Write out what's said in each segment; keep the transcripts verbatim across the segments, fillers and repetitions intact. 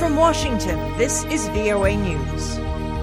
from Washington, this is V O A News.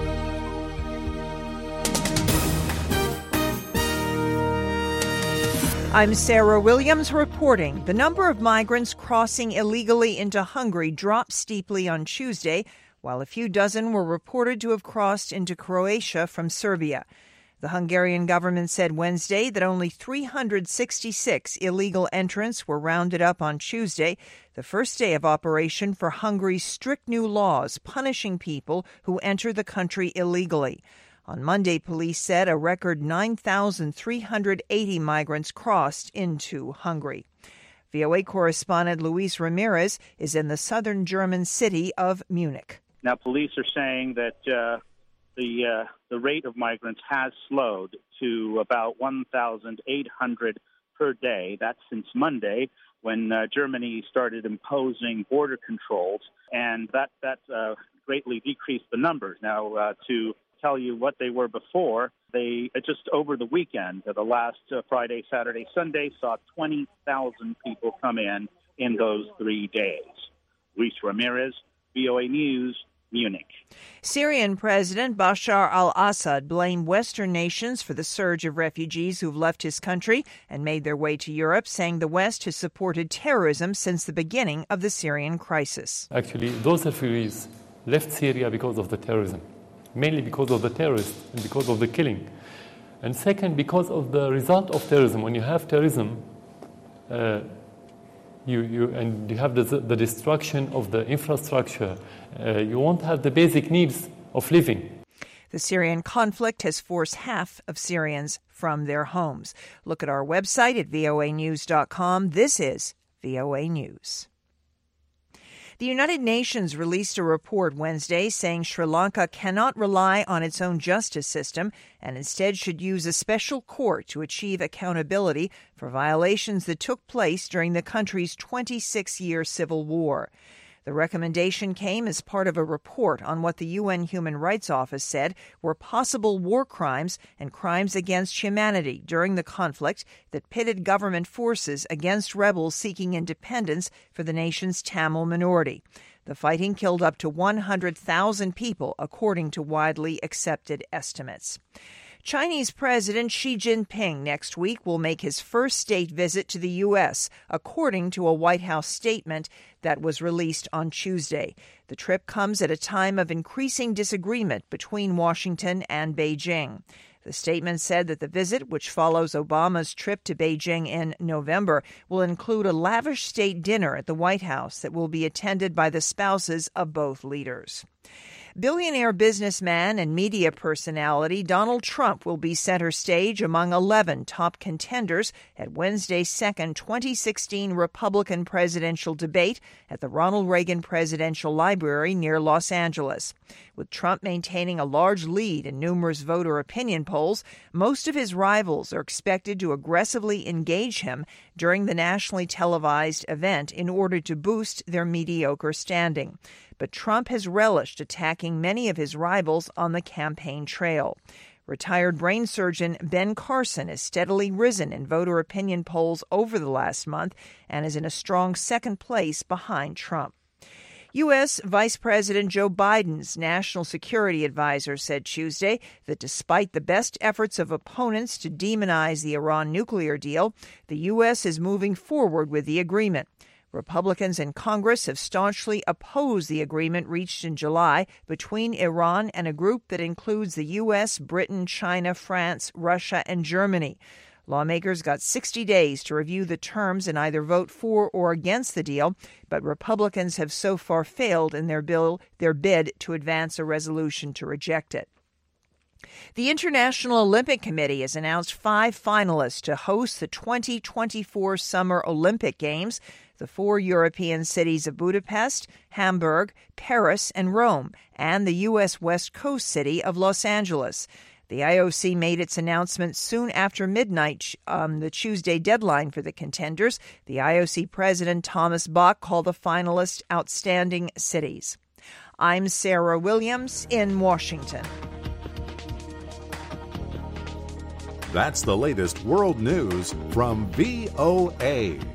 I'm Sarah Williams reporting. The number of migrants crossing illegally into Hungary dropped steeply on Tuesday, while a few dozen were reported to have crossed into Croatia from Serbia. The Hungarian government said Wednesday that only three hundred sixty-six illegal entrants were rounded up on Tuesday, the first day of operation for Hungary's strict new laws punishing people who enter the country illegally. On Monday, police said a record nine thousand three hundred eighty migrants crossed into Hungary. V O A correspondent Luis Ramirez is in the southern German city of Munich. Now, police are saying that uh, the uh, the rate of migrants has slowed to about one thousand eight hundred per day. That's since Monday, when uh, Germany started imposing border controls, and that, that uh, greatly decreased the numbers. Now, uh, to tell you what they were before, they uh, just over the weekend, uh, the last uh, Friday, Saturday, Sunday, saw twenty thousand people come in in those three days. Luis Ramirez, V O A News, Munich. Syrian President Bashar al-Assad blamed Western nations for the surge of refugees who've left his country and made their way to Europe, saying the West has supported terrorism since the beginning of the Syrian crisis. Actually, those refugees left Syria because of the terrorism, mainly because of the terrorists and because of the killing. And second, because of the result of terrorism. When you have terrorism, uh, You, you, and you have the, the destruction of the infrastructure, uh, you won't have the basic needs of living. The Syrian conflict has forced half of Syrians from their homes. Look at our website at V O A news dot com. This is V O A News. The United Nations released a report Wednesday saying Sri Lanka cannot rely on its own justice system and instead should use a special court to achieve accountability for violations that took place during the country's twenty-six-year civil war. The recommendation came as part of a report on what the U N Human Rights Office said were possible war crimes and crimes against humanity during the conflict that pitted government forces against rebels seeking independence for the nation's Tamil minority. The fighting killed up to one hundred thousand people, according to widely accepted estimates. Chinese President Xi Jinping next week will make his first state visit to the U S, according to a White House statement that was released on Tuesday. The trip comes at a time of increasing disagreement between Washington and Beijing. The statement said that the visit, which follows Obama's trip to Beijing in November, will include a lavish state dinner at the White House that will be attended by the spouses of both leaders. Billionaire businessman and media personality Donald Trump will be center stage among eleven top contenders at Wednesday's second twenty sixteen Republican presidential debate at the Ronald Reagan Presidential Library near Los Angeles. With Trump maintaining a large lead in numerous voter opinion polls, most of his rivals are expected to aggressively engage him during the nationally televised event in order to boost their mediocre standing. But Trump has relished attacking many of his rivals on the campaign trail. Retired brain surgeon Ben Carson has steadily risen in voter opinion polls over the last month and is in a strong second place behind Trump. U S. Vice President Joe Biden's national security advisor said Tuesday that despite the best efforts of opponents to demonize the Iran nuclear deal, the U S is moving forward with the agreement. Republicans in Congress have staunchly opposed the agreement reached in July between Iran and a group that includes the U S, Britain, China, France, Russia, and Germany. Lawmakers got sixty days to review the terms and either vote for or against the deal, but Republicans have so far failed in their bill, their bid to advance a resolution to reject it. The International Olympic Committee has announced five finalists to host the twenty twenty-four Summer Olympic Games. The four European cities of Budapest, Hamburg, Paris, and Rome, and the U S West Coast city of Los Angeles. The I O C made its announcement soon after midnight on um, the Tuesday deadline for the contenders. The I O C president, Thomas Bach, called the finalists outstanding cities. I'm Sarah Williams in Washington. That's the latest world news from V O A.